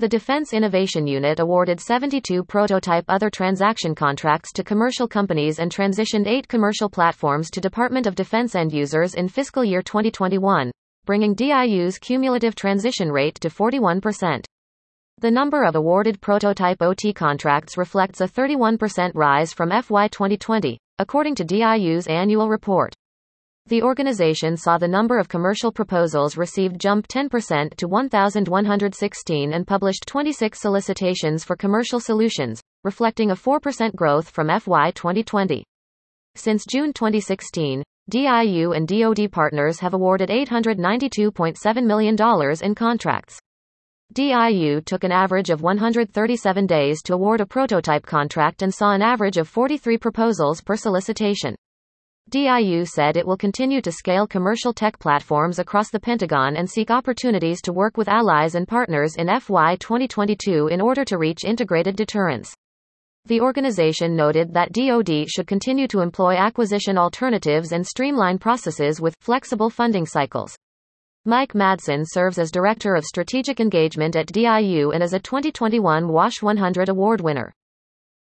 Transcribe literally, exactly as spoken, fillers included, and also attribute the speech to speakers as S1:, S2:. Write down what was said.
S1: The Defense Innovation Unit awarded seventy-two prototype other transaction contracts to commercial companies and transitioned eight commercial platforms to Department of Defense end users in fiscal year twenty twenty-one, bringing D I U's cumulative transition rate to forty-one percent. The number of awarded prototype O T contracts reflects a thirty-one percent rise from F Y twenty twenty, according to D I U's annual report. The organization saw the number of commercial proposals received jump ten percent to one thousand one hundred sixteen and published twenty-six solicitations for commercial solutions, reflecting a four percent growth from F Y twenty twenty. Since June twenty sixteen, D I U and D O D partners have awarded eight hundred ninety-two point seven million dollars in contracts. D I U took an average of one hundred thirty-seven days to award a prototype contract and saw an average of forty-three proposals per solicitation. D I U said it will continue to scale commercial tech platforms across the Pentagon and seek opportunities to work with allies and partners in F Y twenty twenty-two in order to reach integrated deterrence. The organization noted that D O D should continue to employ acquisition alternatives and streamline processes with flexible funding cycles. Mike Madsen serves as Director of Strategic Engagement at D I U and is a twenty twenty-one WASH one hundred award winner.